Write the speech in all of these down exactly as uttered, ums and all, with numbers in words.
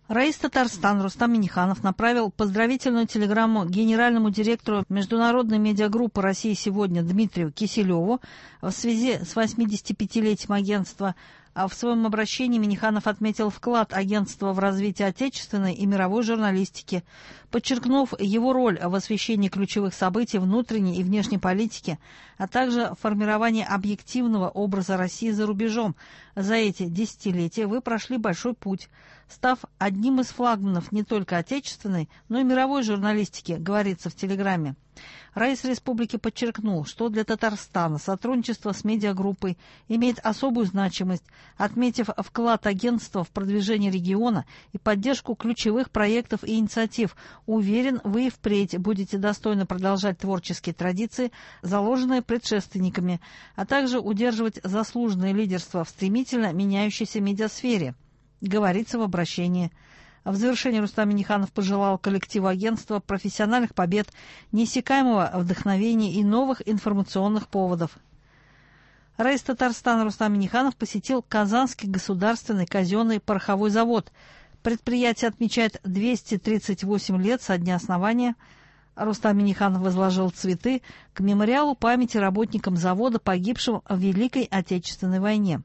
Раис Татарстан Рустам Минниханов направил поздравительную телеграмму генеральному директору международной медиагруппы «Россия сегодня» Дмитрию Киселеву в связи с восьмидесятипятилетием агентства. А в своем обращении Минниханов отметил вклад агентства в развитие отечественной и мировой журналистики, подчеркнув его роль в освещении ключевых событий внутренней и внешней политики, а также формировании объективного образа России за рубежом. За эти десятилетия вы прошли большой путь, став одним из флагманов не только отечественной, но и мировой журналистики, говорится в телеграмме. Раис республики подчеркнул, что для Татарстана сотрудничество с медиагруппой имеет особую значимость, отметив вклад агентства в продвижение региона и поддержку ключевых проектов и инициатив. Уверен, вы и впредь будете достойно продолжать творческие традиции, заложенные предшественниками, а также удерживать заслуженное лидерство в стремительно меняющейся медиасфере, говорится в обращении. В завершении Рустам Минниханов пожелал коллективу агентства профессиональных побед, неиссякаемого вдохновения и новых информационных поводов. Раис Татарстана Рустам Минниханов посетил Казанский государственный казенный пороховой завод. Предприятие отмечает двести тридцать восемь лет со дня основания. Рустам Минниханов возложил цветы к мемориалу памяти работникам завода, погибшим в Великой Отечественной войне.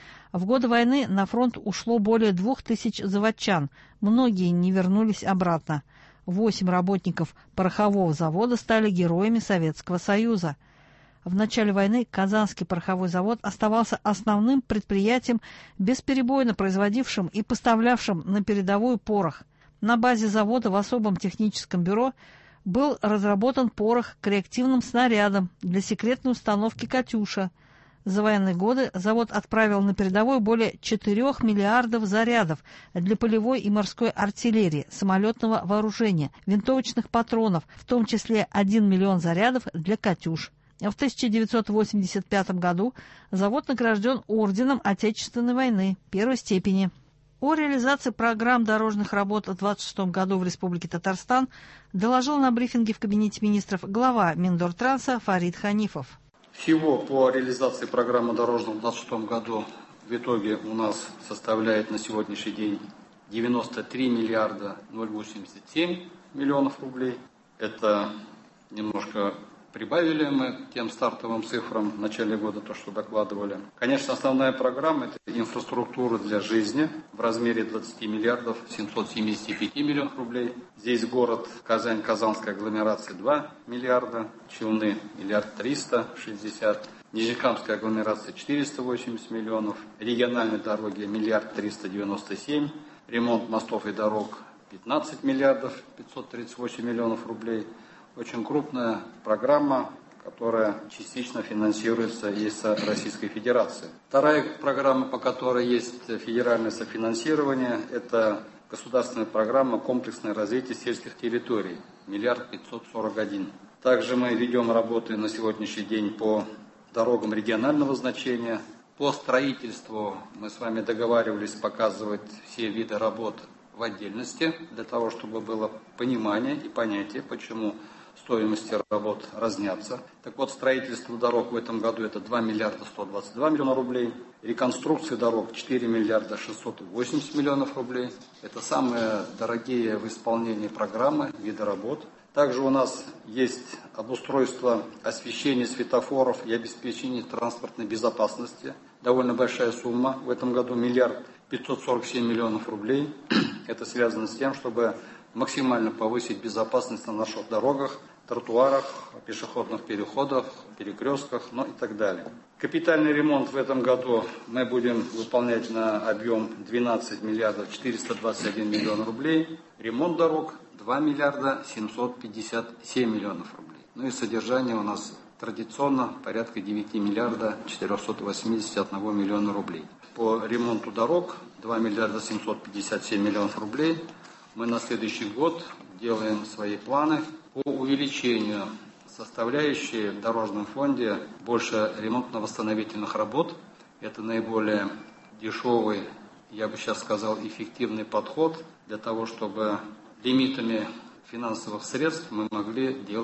В годы войны на фронт ушло более двух тысяч заводчан, многие не вернулись обратно. Восемь работников порохового завода стали героями Советского Союза. В начале войны Казанский пороховой завод оставался основным предприятием, бесперебойно производившим и поставлявшим на передовую порох. На базе завода в особом техническом бюро был разработан порох к реактивным снарядам для секретной установки «Катюша». За военные годы завод отправил на передовую более четырёх миллиардов зарядов для полевой и морской артиллерии, самолетного вооружения, винтовочных патронов, в том числе один миллион зарядов для «Катюш». В тысяча девятьсот восемьдесят пятом году завод награжден орденом Отечественной войны первой степени. О реализации программ дорожных работ в двадцать шестом году в Республике Татарстан доложил на брифинге в Кабинете министров глава Миндортранса Фарид Ханифов. Всего по реализации программы дорожных в двадцать шестом году в итоге у нас составляет на сегодняшний день девяносто три миллиарда ноль восемьдесят семь миллионов рублей. Это немножко прибавили мы к тем стартовым цифрам в начале года, то, что докладывали. Конечно, основная программа – это инфраструктура для жизни в размере двадцать миллиардов семьсот семьдесят пять миллионов рублей. Здесь город Казань, Казанская агломерация два миллиарда, Челны миллиард триста шестьдесят, Нижнекамская агломерация четыреста восемьдесят миллионов, региональные дороги миллиард триста девяносто семь, ремонт мостов и дорог пятнадцать миллиардов пятьсот тридцать восемь миллионов рублей. Очень крупная программа, которая частично финансируется из Российской Федерации. Вторая программа, по которой есть федеральное софинансирование, это государственная программа «Комплексное развитие сельских территорий» миллиард пятьсот сорок один. Также мы ведем работы на сегодняшний день по дорогам регионального значения. По строительству мы с вами договаривались показывать все виды работ в отдельности, для того, чтобы было понимание и понятие, почему стоимости работ разнятся. Так вот, строительство дорог в этом году это два миллиарда сто двадцать два миллиона рублей. Реконструкция дорог четыре миллиарда шестьсот восемьдесят миллионов рублей. Это самые дорогие в исполнении программы, виды работ. Также у нас есть обустройство освещения светофоров и обеспечение транспортной безопасности. Довольно большая сумма. В этом году миллиард пятьсот сорок семь миллионов рублей. Это связано с тем, чтобы максимально повысить безопасность на наших дорогах, тротуарах, пешеходных переходах, перекрестках, ну и так далее. Капитальный ремонт в этом году мы будем выполнять на объем двенадцать миллиардов четыреста двадцать один миллион рублей. Ремонт дорог два миллиарда семьсот пятьдесят семь миллионов рублей. Ну и содержание у нас традиционно порядка девять миллиарда четыреста восемьдесят один миллиона рублей. По ремонту дорог два миллиарда семьсот пятьдесят семь миллионов рублей. Мы на следующий год делаем свои планы по увеличению составляющей в дорожном фонде больше ремонтно-восстановительных работ. Это наиболее дешевый, я бы сейчас сказал, эффективный подход для того, чтобы лимитами финансовых средств мы могли делать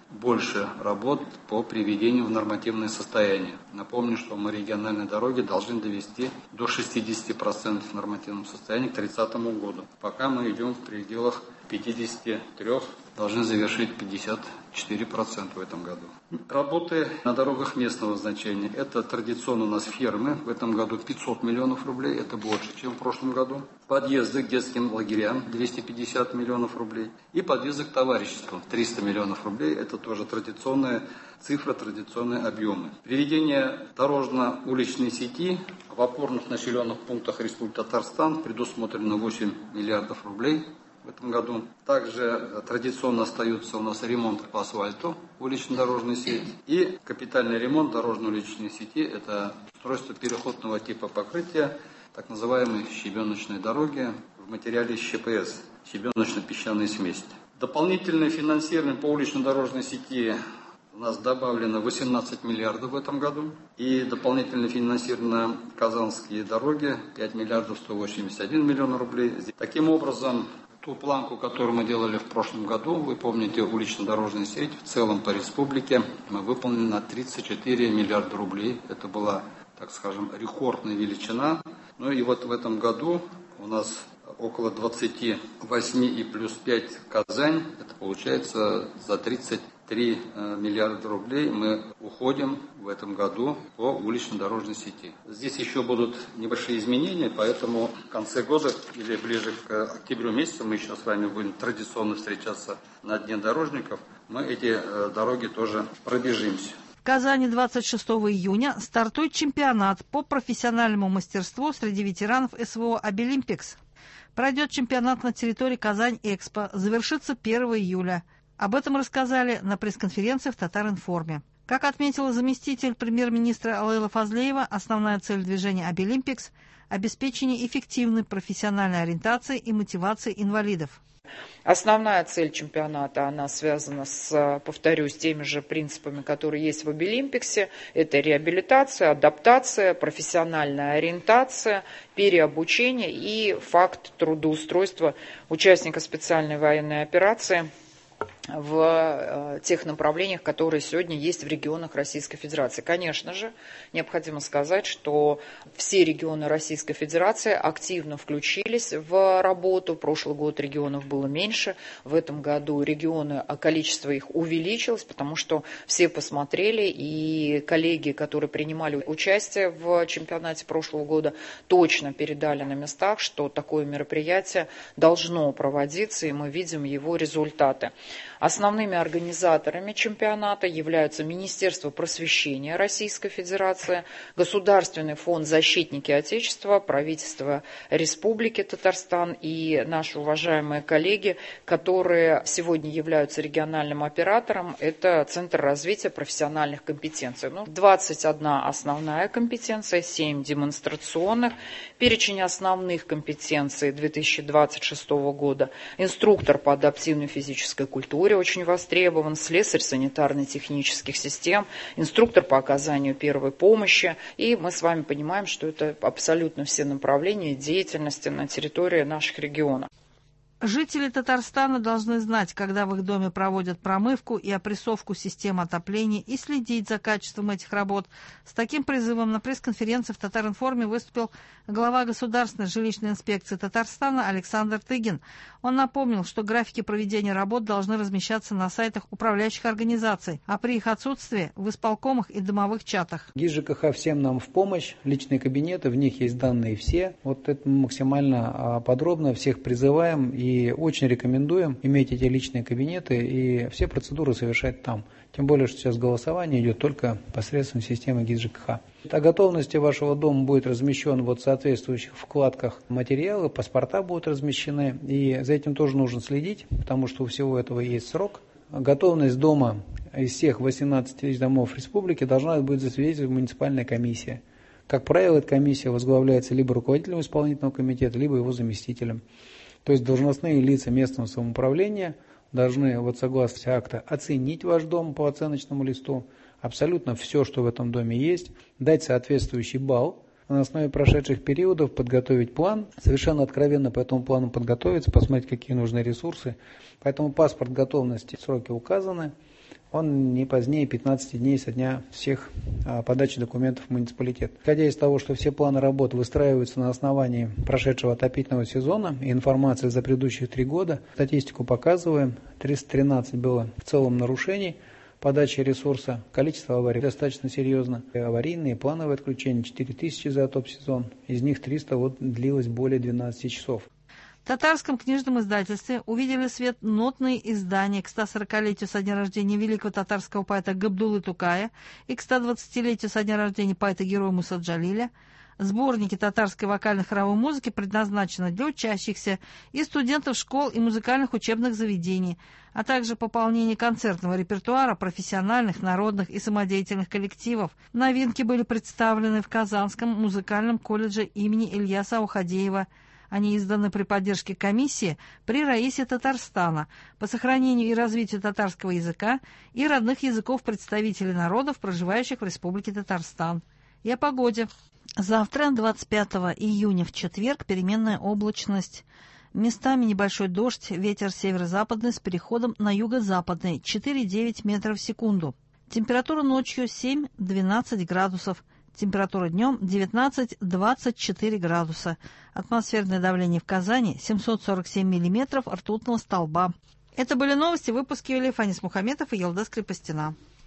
больше работ по приведению в нормативное состояние. Напомню, что мы региональные дороги должны довести до шестидесяти процентов в нормативном состоянии к тридцатому году. Пока мы идем в пределах пятидесяти трёх, должны завершить пятьдесят четыре процента в этом году. Работы на дорогах местного значения. Это традиционно у нас фермы. В этом году пятьсот миллионов рублей. Это больше, чем в прошлом году. Подъезды к детским лагерям двести пятьдесят миллионов рублей. И подъезды к товариществу триста миллионов рублей. Это тоже традиционная цифра, традиционные объемы. Приведение дорожно-уличной сети в опорных населенных пунктах Республики Татарстан предусмотрено восемь миллиардов рублей. В этом году также традиционно остаются у нас ремонт по асфальту, улично-дорожной сети и капитальный ремонт дорожно-уличной сети. Это устройство переходного типа покрытия, так называемые щебеночные дороги в материале ЩПС, щебеночно-песчаная смесь. Дополнительное финансирование по улично-дорожной сети у нас добавлено восемнадцать миллиардов в этом году. И дополнительное финансирование на казанские дороги пять миллиардов сто восемьдесят один миллион рублей. Таким образом, ту планку, которую мы делали в прошлом году, вы помните, улично-дорожная сеть в целом по республике, мы выполнили на тридцать четыре миллиарда рублей. Это была, так скажем, рекордная величина. Ну и вот в этом году у нас около двадцати восьми и плюс пять Казань. Это получается за тридцать три миллиарда рублей мы уходим в этом году по улично-дорожной сети. Здесь еще будут небольшие изменения, поэтому в конце года или ближе к октябрю месяцу мы еще с вами будем традиционно встречаться на Дне дорожников. Мы эти дороги тоже пробежимся. В Казани двадцать шестого июня стартует чемпионат по профессиональному мастерству среди ветеранов СВО «Обилимпикс». Пройдет чемпионат на территории Казань-Экспо, завершится первого июля. Об этом рассказали на пресс-конференции в Татар-Информе. Как отметила заместитель премьер-министра Алейла Фазлеева, основная цель движения «Обилимпикс» – обеспечение эффективной профессиональной ориентации и мотивации инвалидов. Основная цель чемпионата, она связана с, повторюсь, теми же принципами, которые есть в Обилимпиксе. Это реабилитация, адаптация, профессиональная ориентация, переобучение и факт трудоустройства участника специальной военной операции в тех направлениях, которые сегодня есть в регионах Российской Федерации. Конечно же, необходимо сказать, что все регионы Российской Федерации активно включились в работу. В прошлый год регионов было меньше, в этом году регионы, количество их увеличилось, потому что все посмотрели, и коллеги, которые принимали участие в чемпионате прошлого года, точно передали на местах, что такое мероприятие должно проводиться, и мы видим его результаты. Основными организаторами чемпионата являются Министерство просвещения Российской Федерации, Государственный фонд «Защитники Отечества», правительство Республики Татарстан и наши уважаемые коллеги, которые сегодня являются региональным оператором. Это Центр развития профессиональных компетенций. Ну, двадцать одна основная компетенция, семь демонстрационных. Перечень основных компетенций две тысячи двадцать шестого года. Инструктор по адаптивной физической культуре очень востребован, слесарь санитарно-технических систем, инструктор по оказанию первой помощи. И мы с вами понимаем, что это абсолютно все направления деятельности на территории наших регионов. Жители Татарстана должны знать, когда в их доме проводят промывку и опрессовку систем отопления, и следить за качеством этих работ. С таким призывом на пресс-конференции в Татар-Информе выступил глава Государственной жилищной инспекции Татарстана Александр Тыгин. Он напомнил, что графики проведения работ должны размещаться на сайтах управляющих организаций, а при их отсутствии в исполкомах и домовых чатах. ГИС ЖКХ всем нам в помощь, личные кабинеты, в них есть данные все. Вот это максимально подробно всех призываем и И очень рекомендуем иметь эти личные кабинеты и все процедуры совершать там. Тем более, что сейчас голосование идет только посредством системы ГИС ЖКХ. О готовности вашего дома будет размещен вот в соответствующих вкладках материалы, паспорта будут размещены. И за этим тоже нужно следить, потому что у всего этого есть срок. Готовность дома из всех восемнадцати тысяч домов республики должна быть засвидетельствована муниципальная комиссия. Как правило, эта комиссия возглавляется либо руководителем исполнительного комитета, либо его заместителем. То есть должностные лица местного самоуправления должны, вот согласно акта, оценить ваш дом по оценочному листу, абсолютно все, что в этом доме есть, дать соответствующий балл, на основе прошедших периодов подготовить план, совершенно откровенно по этому плану подготовиться, посмотреть, какие нужны ресурсы. Поэтому паспорт готовности, сроки указаны. он не позднее пятнадцати дней со дня всех а, подачи документов в муниципалитет. Исходя из того, что все планы работ выстраиваются на основании прошедшего отопительного сезона и информации за предыдущие три года, статистику показываем, триста тринадцать было в целом нарушений подачи ресурса, количество аварий достаточно серьезно. Аварийные, плановые отключения четыре тысячи за топ-сезон, из них триста вот длилось более двенадцати часов. В Татарском книжном издательстве увидели свет нотные издания к стосорокалетию со дня рождения великого татарского поэта Габдуллы Тукая и к ста двадцатилетию со дня рождения поэта-героя Муса Джалиля. Сборники татарской вокально-хоровой музыки предназначены для учащихся и студентов школ и музыкальных учебных заведений, а также пополнение концертного репертуара профессиональных, народных и самодеятельных коллективов. Новинки были представлены в Казанском музыкальном колледже имени Ильяса Аухадеева. Они изданы при поддержке комиссии при Раисе Татарстана по сохранению и развитию татарского языка и родных языков представителей народов, проживающих в Республике Татарстан. И о погоде. Завтра, двадцать пятого июня, в четверг, переменная облачность. Местами небольшой дождь, ветер северо-западный с переходом на юго-западный, четыре-девять метров в секунду. Температура ночью семь-двенадцать градусов. Температура днем девятнадцать-двадцать четыре градуса. Атмосферное давление в Казани семьсот сорок семь миллиметров ртутного столба. Это были новости, выпуски вели Фанис Мухаметов и Елдас Крепостина.